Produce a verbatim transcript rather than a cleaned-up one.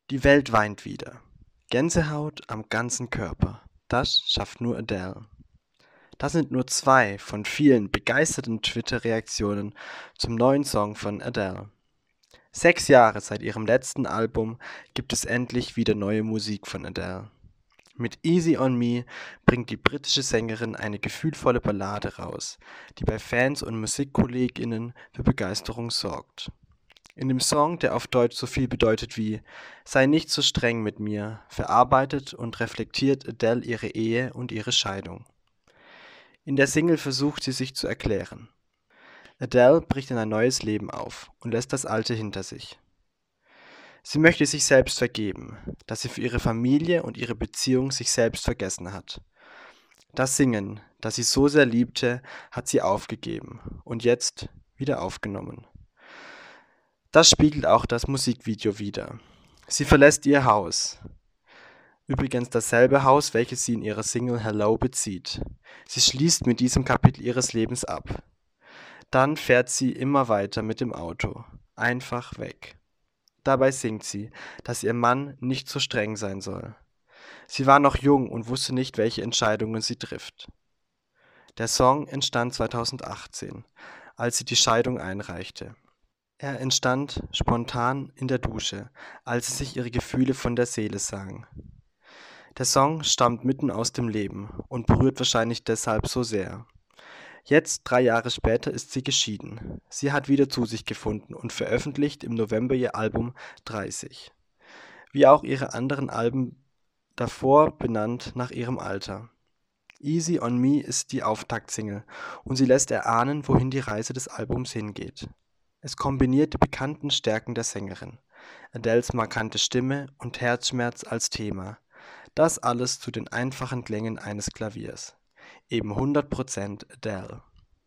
Die Welt weint wieder. Gänsehaut am ganzen Körper. Das schafft nur Adele. Das sind nur zwei von vielen begeisterten Twitter-Reaktionen zum neuen Song von Adele. Sechs Jahre seit ihrem letzten Album gibt es endlich wieder neue Musik von Adele. Mit Easy on Me bringt die britische Sängerin eine gefühlvolle Ballade raus, die bei Fans und MusikkollegInnen für Begeisterung sorgt. In dem Song, der auf Deutsch so viel bedeutet wie „Sei nicht so streng mit mir“, verarbeitet und reflektiert Adele ihre Ehe und ihre Scheidung. In der Single versucht sie sich zu erklären. Adele bricht in ein neues Leben auf und lässt das alte hinter sich. Sie möchte sich selbst vergeben, dass sie für ihre Familie und ihre Beziehung sich selbst vergessen hat. Das Singen, das sie so sehr liebte, hat sie aufgegeben und jetzt wieder aufgenommen. Das spiegelt auch das Musikvideo wider. Sie verlässt ihr Haus. Übrigens dasselbe Haus, welches sie in ihrer Single Hello bezieht. Sie schließt mit diesem Kapitel ihres Lebens ab. Dann fährt sie immer weiter mit dem Auto. Einfach weg. Dabei singt sie, dass ihr Mann nicht so streng sein soll. Sie war noch jung und wusste nicht, welche Entscheidungen sie trifft. Der Song entstand zweitausendachtzehn, als sie die Scheidung einreichte. Er entstand spontan in der Dusche, als sie sich ihre Gefühle von der Seele sang. Der Song stammt mitten aus dem Leben und berührt wahrscheinlich deshalb so sehr. Jetzt, drei Jahre später, ist sie geschieden. Sie hat wieder zu sich gefunden und veröffentlicht im November ihr Album dreißig. Wie auch ihre anderen Alben davor, benannt nach ihrem Alter. Easy on Me ist die Auftaktsingle und sie lässt erahnen, wohin die Reise des Albums hingeht. Es kombiniert die bekannten Stärken der Sängerin, Adeles markante Stimme und Herzschmerz als Thema. Das alles zu den einfachen Klängen eines Klaviers. Eben hundert Prozent Adele.